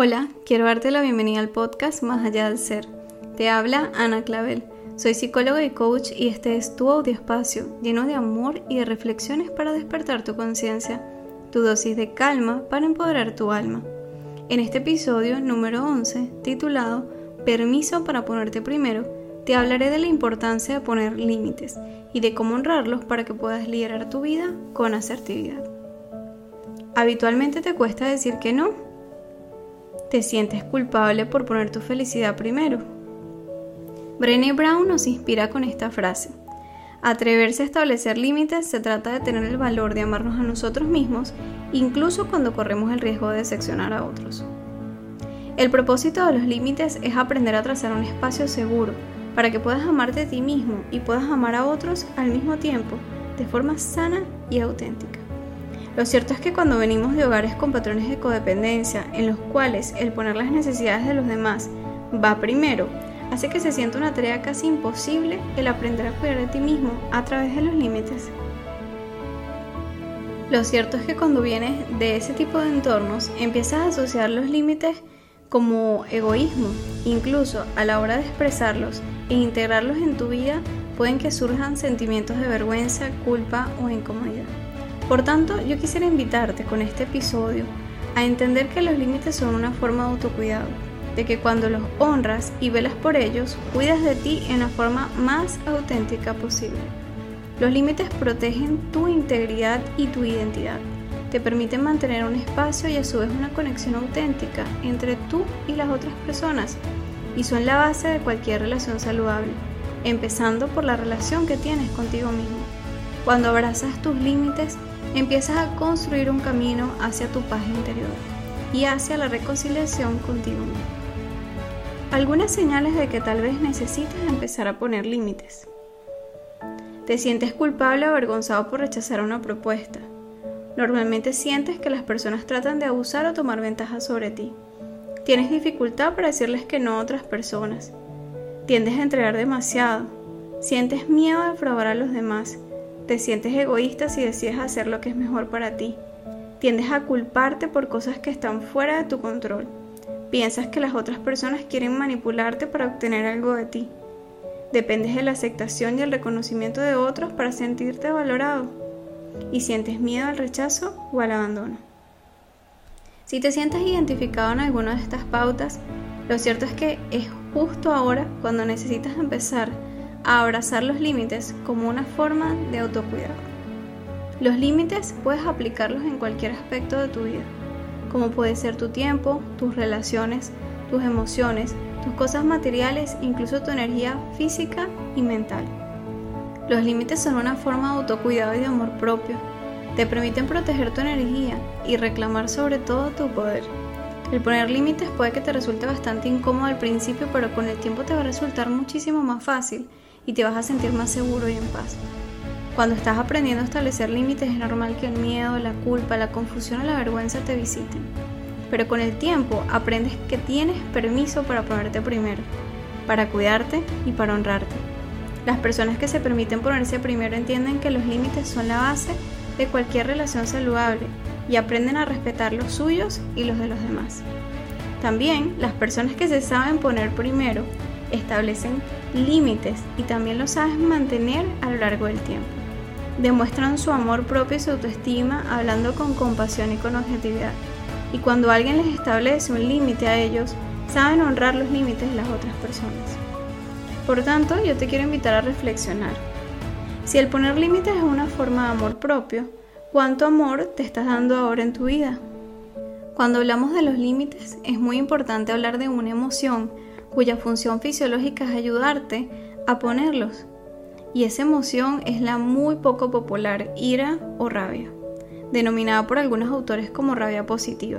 Hola, quiero darte la bienvenida al podcast Más Allá del Ser. Te habla Ana Clavel. Soy psicóloga y coach y este es tu audioespacio lleno de amor y de reflexiones para despertar tu conciencia, tu dosis de calma para empoderar tu alma. En este episodio número 11, titulado Permiso para ponerte primero, te hablaré de la importancia de poner límites y de cómo honrarlos para que puedas liderar tu vida con asertividad. ¿Habitualmente te cuesta decir que no? ¿Te sientes culpable por poner tu felicidad primero? Brené Brown nos inspira con esta frase: atreverse a establecer límites se trata de tener el valor de amarnos a nosotros mismos, incluso cuando corremos el riesgo de decepcionar a otros. El propósito de los límites es aprender a trazar un espacio seguro para que puedas amarte a ti mismo y puedas amar a otros al mismo tiempo, de forma sana y auténtica. Lo cierto es que cuando venimos de hogares con patrones de codependencia, en los cuales el poner las necesidades de los demás va primero, hace que se sienta una tarea casi imposible el aprender a cuidar de ti mismo a través de los límites. Lo cierto es que cuando vienes de ese tipo de entornos, empiezas a asociar los límites como egoísmo. Incluso a la hora de expresarlos e integrarlos en tu vida, pueden que surjan sentimientos de vergüenza, culpa o incomodidad. Por tanto, yo quisiera invitarte con este episodio a entender que los límites son una forma de autocuidado, de que cuando los honras y velas por ellos, cuidas de ti en la forma más auténtica posible. Los límites protegen tu integridad y tu identidad, te permiten mantener un espacio y a su vez una conexión auténtica entre tú y las otras personas, y son la base de cualquier relación saludable, empezando por la relación que tienes contigo mismo. Cuando abrazas tus límites, empiezas a construir un camino hacia tu paz interior y hacia la reconciliación contigo mismo. Algunas señales de que tal vez necesites empezar a poner límites. Te sientes culpable o avergonzado por rechazar una propuesta. Normalmente sientes que las personas tratan de abusar o tomar ventaja sobre ti. Tienes dificultad para decirles que no a otras personas. Tiendes a entregar demasiado. Sientes miedo de defraudar a los demás. Te sientes egoísta si decides hacer lo que es mejor para ti. Tiendes a culparte por cosas que están fuera de tu control. Piensas que las otras personas quieren manipularte para obtener algo de ti. Dependes de la aceptación y el reconocimiento de otros para sentirte valorado. Y sientes miedo al rechazo o al abandono. Si te sientes identificado en alguna de estas pautas, lo cierto es que es justo ahora cuando necesitas empezar a abrazar los límites como una forma de autocuidado. Los límites puedes aplicarlos en cualquier aspecto de tu vida, como puede ser tu tiempo, tus relaciones, tus emociones, tus cosas materiales, incluso tu energía física y mental. Los límites son una forma de autocuidado y de amor propio. Te permiten proteger tu energía y reclamar sobre todo tu poder. El poner límites puede que te resulte bastante incómodo al principio, pero con el tiempo te va a resultar muchísimo más fácil y te vas a sentir más seguro y en paz. Cuando estás aprendiendo a establecer límites, es normal que el miedo, la culpa, la confusión o la vergüenza te visiten. Pero con el tiempo aprendes que tienes permiso para ponerte primero, para cuidarte y para honrarte. Las personas que se permiten ponerse primero entienden que los límites son la base de cualquier relación saludable y aprenden a respetar los suyos y los de los demás. También las personas que se saben poner primero establecen límites y también los saben mantener a lo largo del tiempo. Demuestran su amor propio y su autoestima hablando con compasión y con objetividad. Y cuando alguien les establece un límite a ellos, saben honrar los límites de las otras personas. Por tanto, yo te quiero invitar a reflexionar. Si el poner límites es una forma de amor propio, ¿cuánto amor te estás dando ahora en tu vida? Cuando hablamos de los límites, es muy importante hablar de una emoción cuya función fisiológica es ayudarte a ponerlos. Y esa emoción es la muy poco popular ira o rabia, denominada por algunos autores como rabia positiva.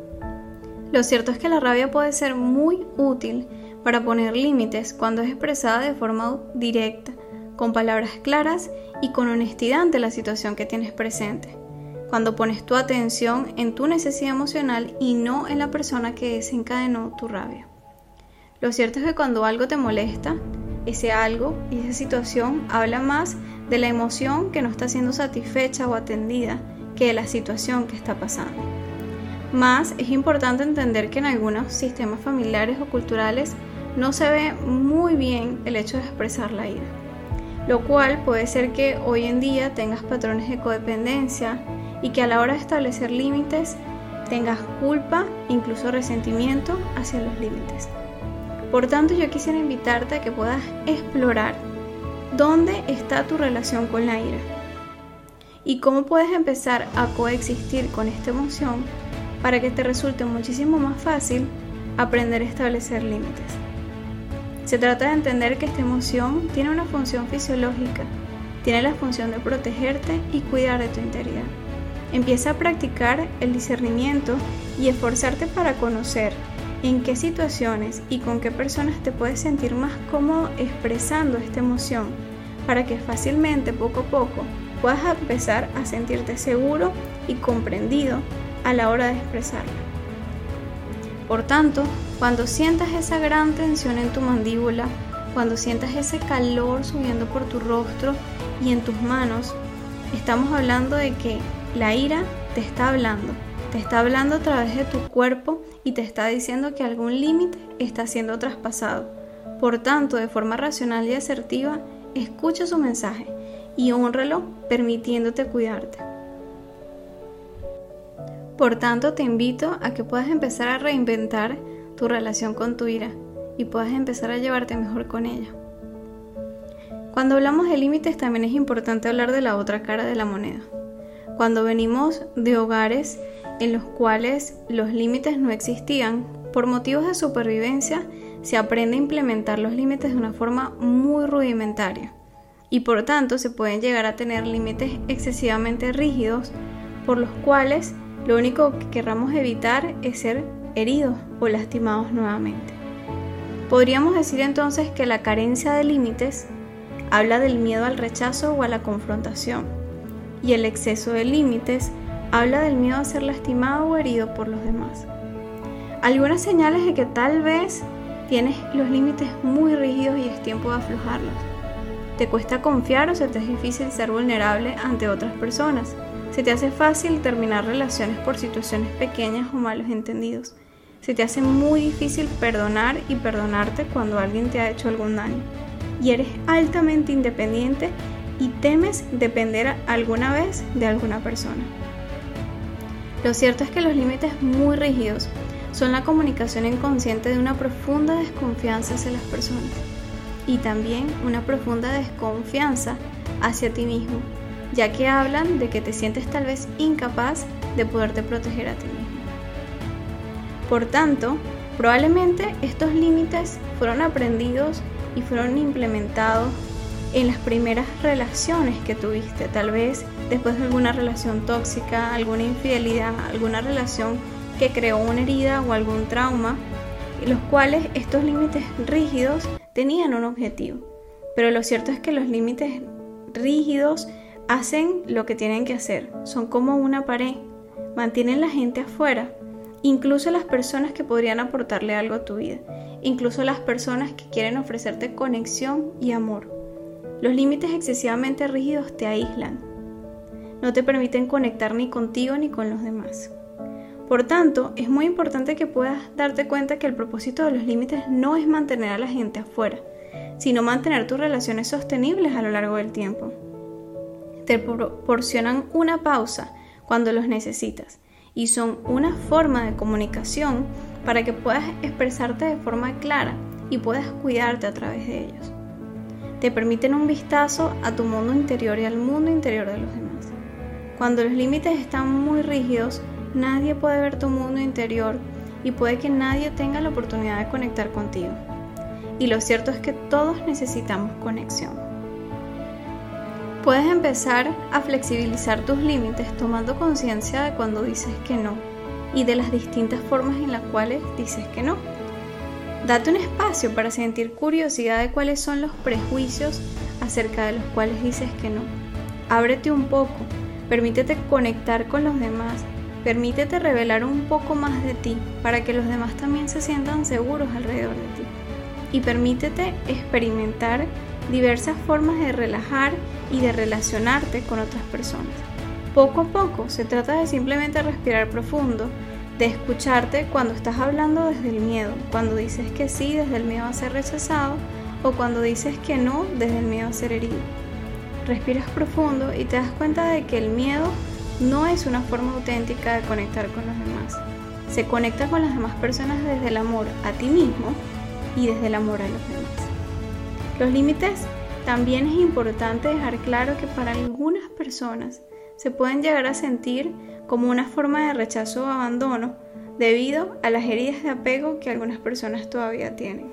Lo cierto es que la rabia puede ser muy útil para poner límites cuando es expresada de forma directa, con palabras claras y con honestidad ante la situación que tienes presente. Cuando pones tu atención en tu necesidad emocional y no en la persona que desencadenó tu rabia. Lo cierto es que cuando algo te molesta, ese algo y esa situación habla más de la emoción que no está siendo satisfecha o atendida que de la situación que está pasando. Más es importante entender que en algunos sistemas familiares o culturales no se ve muy bien el hecho de expresar la ira, lo cual puede ser que hoy en día tengas patrones de codependencia y que a la hora de establecer límites tengas culpa, incluso resentimiento hacia los límites. Por tanto, yo quisiera invitarte a que puedas explorar dónde está tu relación con la ira y cómo puedes empezar a coexistir con esta emoción para que te resulte muchísimo más fácil aprender a establecer límites. Se trata de entender que esta emoción tiene una función fisiológica, tiene la función de protegerte y cuidar de tu integridad. Empieza a practicar el discernimiento y esforzarte para conocer en qué situaciones y con qué personas te puedes sentir más cómodo expresando esta emoción, para que fácilmente, poco a poco, puedas empezar a sentirte seguro y comprendido a la hora de expresarla. Por tanto, cuando sientas esa gran tensión en tu mandíbula, cuando sientas ese calor subiendo por tu rostro y en tus manos, estamos hablando de que la ira te está hablando a través de tu cuerpo y te está diciendo que algún límite está siendo traspasado. Por tanto, de forma racional y asertiva, escucha su mensaje y hónralo permitiéndote cuidarte. Por tanto, te invito a que puedas empezar a reinventar tu relación con tu ira y puedas empezar a llevarte mejor con ella. Cuando hablamos de límites, también es importante hablar de la otra cara de la moneda. Cuando venimos de hogares en los cuales los límites no existían, por motivos de supervivencia, se aprende a implementar los límites de una forma muy rudimentaria y por tanto se pueden llegar a tener límites excesivamente rígidos por los cuales lo único que querramos evitar es ser heridos o lastimados nuevamente. Podríamos decir entonces que la carencia de límites habla del miedo al rechazo o a la confrontación, y el exceso de límites habla del miedo a ser lastimado o herido por los demás. Algunas señales de que tal vez tienes los límites muy rígidos y es tiempo de aflojarlos. ¿Te cuesta confiar o se te es difícil ser vulnerable ante otras personas? ¿Se te hace fácil terminar relaciones por situaciones pequeñas o malos entendidos? ¿Se te hace muy difícil perdonar y perdonarte cuando alguien te ha hecho algún daño? ¿Y eres altamente independiente y temes depender alguna vez de alguna persona? Lo cierto es que los límites muy rígidos son la comunicación inconsciente de una profunda desconfianza hacia las personas y también una profunda desconfianza hacia ti mismo, ya que hablan de que te sientes tal vez incapaz de poderte proteger a ti mismo. Por tanto, probablemente estos límites fueron aprendidos y fueron implementados en las primeras relaciones que tuviste, tal vez después de alguna relación tóxica, alguna infidelidad, alguna relación que creó una herida o algún trauma, en los cuales estos límites rígidos tenían un objetivo. Pero lo cierto es que los límites rígidos hacen lo que tienen que hacer, son como una pared, mantienen la gente afuera, incluso las personas que podrían aportarle algo a tu vida, incluso las personas que quieren ofrecerte conexión y amor. Los límites excesivamente rígidos te aíslan, no te permiten conectar ni contigo ni con los demás. Por tanto, es muy importante que puedas darte cuenta que el propósito de los límites no es mantener a la gente afuera, sino mantener tus relaciones sostenibles a lo largo del tiempo. Te proporcionan una pausa cuando los necesitas y son una forma de comunicación para que puedas expresarte de forma clara y puedas cuidarte a través de ellos. Te permiten un vistazo a tu mundo interior y al mundo interior de los demás. Cuando los límites están muy rígidos, nadie puede ver tu mundo interior y puede que nadie tenga la oportunidad de conectar contigo. Y lo cierto es que todos necesitamos conexión. Puedes empezar a flexibilizar tus límites tomando conciencia de cuando dices que no y de las distintas formas en las cuales dices que no. Date un espacio para sentir curiosidad de cuáles son los prejuicios acerca de los cuales dices que no. Ábrete un poco, permítete conectar con los demás, permítete revelar un poco más de ti para que los demás también se sientan seguros alrededor de ti. Y permítete experimentar diversas formas de relajar y de relacionarte con otras personas. Poco a poco se trata de simplemente respirar profundo, de escucharte cuando estás hablando desde el miedo, cuando dices que sí desde el miedo a ser rechazado o cuando dices que no desde el miedo a ser herido. Respiras profundo y te das cuenta de que el miedo no es una forma auténtica de conectar con los demás. Se conecta con las demás personas desde el amor a ti mismo y desde el amor a los demás. Los límites también es importante dejar claro que para algunas personas se pueden llegar a sentir como una forma de rechazo o abandono debido a las heridas de apego que algunas personas todavía tienen.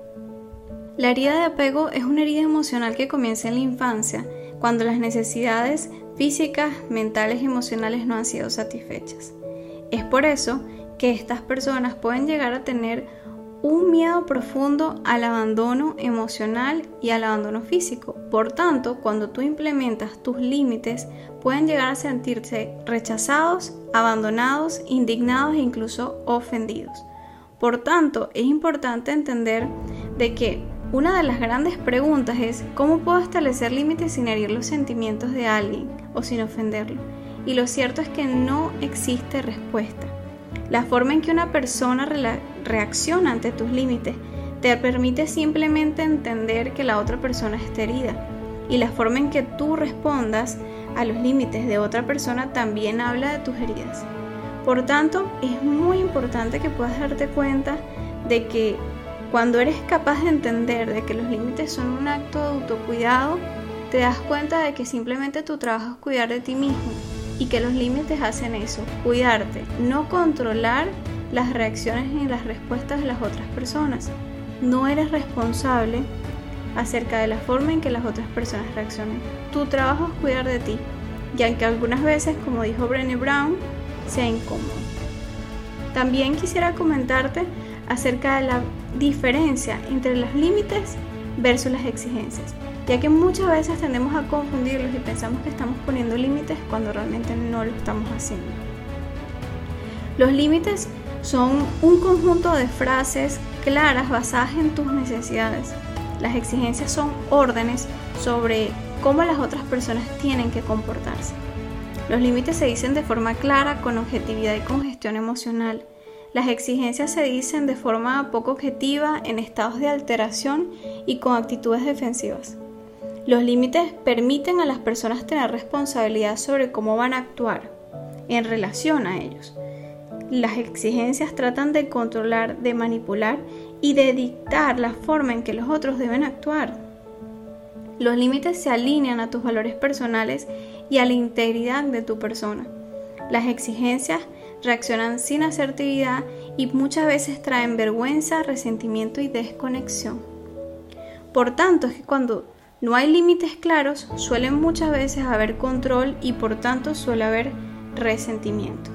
La herida de apego es una herida emocional que comienza en la infancia, cuando las necesidades físicas, mentales y emocionales no han sido satisfechas. Es por eso que estas personas pueden llegar a tener un miedo profundo al abandono emocional y al abandono físico. Por tanto, cuando tú implementas tus límites, pueden llegar a sentirse rechazados, abandonados, indignados e incluso ofendidos. Por tanto, es importante entender de que una de las grandes preguntas es ¿cómo puedo establecer límites sin herir los sentimientos de alguien o sin ofenderlo? Y lo cierto es que no existe respuesta. La forma en que una persona reacciona ante tus límites te permite simplemente entender que la otra persona está herida. Y la forma en que tú respondas a los límites de otra persona también habla de tus heridas. Por tanto, es muy importante que puedas darte cuenta de que cuando eres capaz de entender de que los límites son un acto de autocuidado, te das cuenta de que simplemente tu trabajo es cuidar de ti mismo y que los límites hacen eso, cuidarte, no controlar las reacciones ni las respuestas de las otras personas. No eres responsable acerca de la forma en que las otras personas reaccionen. Tu trabajo es cuidar de ti, y aunque algunas veces, como dijo Brené Brown, sea incómodo. También quisiera comentarte acerca de la diferencia entre los límites versus las exigencias, ya que muchas veces tendemos a confundirlos y pensamos que estamos poniendo límites cuando realmente no lo estamos haciendo. Los límites son un conjunto de frases claras basadas en tus necesidades. Las exigencias son órdenes sobre cómo las otras personas tienen que comportarse. Los límites se dicen de forma clara, con objetividad y con gestión emocional. Las exigencias se dicen de forma poco objetiva, en estados de alteración y con actitudes defensivas. Los límites permiten a las personas tener responsabilidad sobre cómo van a actuar en relación a ellos. Las exigencias tratan de controlar, de manipular y de dictar la forma en que los otros deben actuar. Los límites se alinean a tus valores personales y a la integridad de tu persona. Las exigencias reaccionan sin asertividad y muchas veces traen vergüenza, resentimiento y desconexión. Por tanto, es que cuando no hay límites claros, suelen muchas veces haber control y por tanto suele haber resentimiento.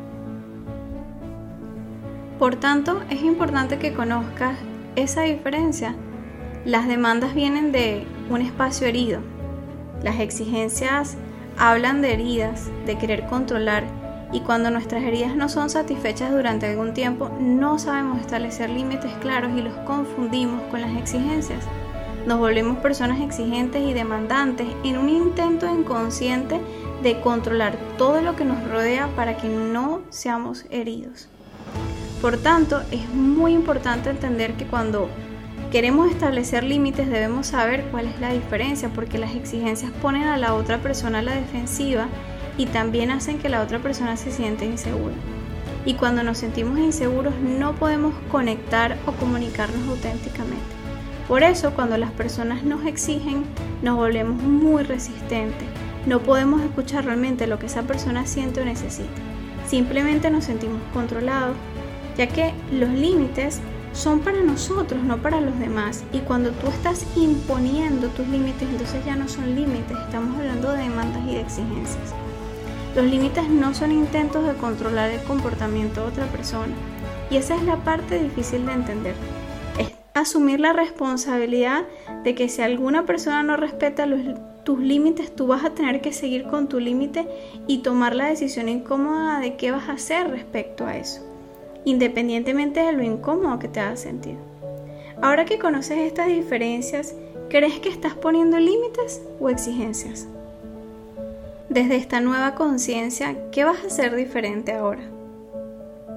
Por tanto, es importante que conozcas esa diferencia. Las demandas vienen de un espacio herido. Las exigencias hablan de heridas, de querer controlar, y cuando nuestras heridas no son satisfechas durante algún tiempo, no sabemos establecer límites claros y los confundimos con las exigencias. Nos volvemos personas exigentes y demandantes en un intento inconsciente de controlar todo lo que nos rodea para que no seamos heridos. Por tanto, es muy importante entender que cuando queremos establecer límites debemos saber cuál es la diferencia, porque las exigencias ponen a la otra persona a la defensiva y también hacen que la otra persona se sienta insegura. Y cuando nos sentimos inseguros no podemos conectar o comunicarnos auténticamente. Por eso, cuando las personas nos exigen, nos volvemos muy resistentes. No podemos escuchar realmente lo que esa persona siente o necesita. Simplemente nos sentimos controlados, ya que los límites son para nosotros, no para los demás. Y cuando tú estás imponiendo tus límites, entonces ya no son límites, estamos hablando de demandas y de exigencias. Los límites no son intentos de controlar el comportamiento de otra persona. Y esa es la parte difícil de entender. Es asumir la responsabilidad de que si alguna persona no respeta tus límites, tú vas a tener que seguir con tu límite y tomar la decisión incómoda de qué vas a hacer respecto a eso, independientemente de lo incómodo que te haga sentir. Ahora que conoces estas diferencias, ¿crees que estás poniendo límites o exigencias? Desde esta nueva conciencia, ¿qué vas a hacer diferente ahora?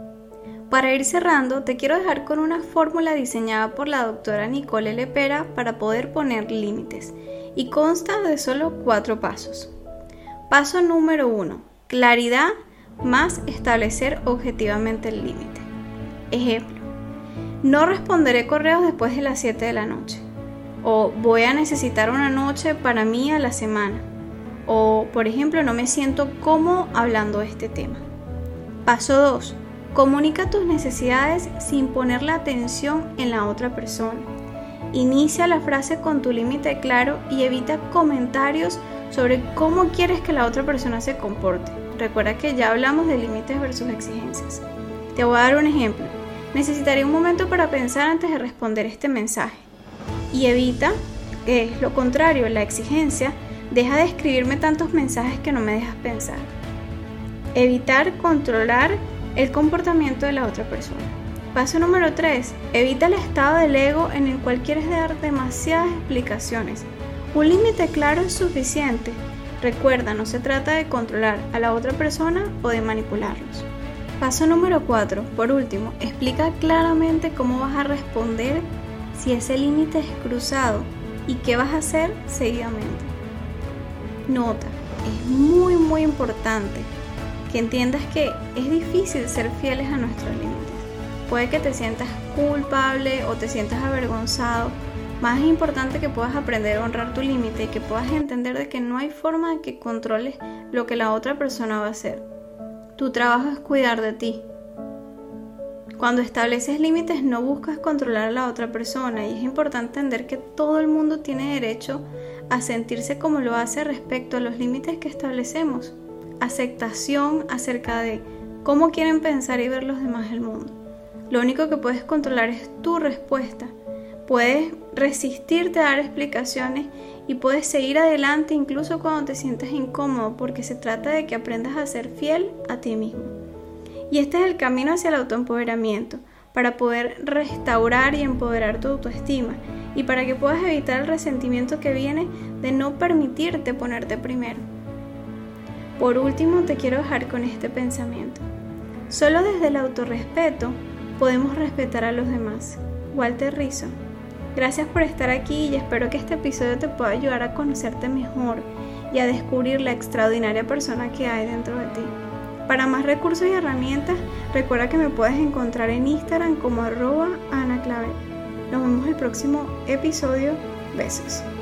Para ir cerrando, te quiero dejar con una fórmula diseñada por la doctora Nicole Lepera para poder poner límites y consta de solo 4 pasos. Paso número 1. Claridad más establecer objetivamente el límite. Ejemplo: no responderé correos después de las 7 de la noche. O voy a necesitar una noche para mí a la semana. O, por ejemplo, no me siento cómodo hablando de este tema. Paso 2. Comunica tus necesidades sin poner la atención en la otra persona. Inicia la frase con tu límite claro y evita comentarios sobre cómo quieres que la otra persona se comporte. Recuerda que ya hablamos de límites versus exigencias. Te voy a dar un ejemplo. Necesitaré un momento para pensar antes de responder este mensaje. Y evita, que es lo contrario, la exigencia. Deja de escribirme tantos mensajes que no me dejas pensar. Evitar controlar el comportamiento de la otra persona. Paso número 3. Evita el estado del ego en el cual quieres dar demasiadas explicaciones. Un límite claro es suficiente. Recuerda, no se trata de controlar a la otra persona o de manipularlos. Paso número 4. Por último, explica claramente cómo vas a responder si ese límite es cruzado y qué vas a hacer seguidamente. Nota, es muy importante que entiendas que es difícil ser fieles a nuestros límites. Puede que te sientas culpable o te sientas avergonzado. Más es importante que puedas aprender a honrar tu límite y que puedas entender de que no hay forma de que controles lo que la otra persona va a hacer. Tu trabajo es cuidar de ti. Cuando estableces límites no buscas controlar a la otra persona y es importante entender que todo el mundo tiene derecho a sentirse como lo hace respecto a los límites que establecemos. Aceptación acerca de cómo quieren pensar y ver los demás el mundo. Lo único que puedes controlar es tu respuesta. Puedes resistirte a dar explicaciones y puedes seguir adelante incluso cuando te sientas incómodo, porque se trata de que aprendas a ser fiel a ti mismo. Y este es el camino hacia el autoempoderamiento, para poder restaurar y empoderar tu autoestima y para que puedas evitar el resentimiento que viene de no permitirte ponerte primero. Por último, te quiero dejar con este pensamiento. Solo desde el autorrespeto podemos respetar a los demás. Walter Rizzo. Gracias por estar aquí y espero que este episodio te pueda ayudar a conocerte mejor y a descubrir la extraordinaria persona que hay dentro de ti. Para más recursos y herramientas, recuerda que me puedes encontrar en Instagram como @AnaClavel. Nos vemos el próximo episodio. Besos.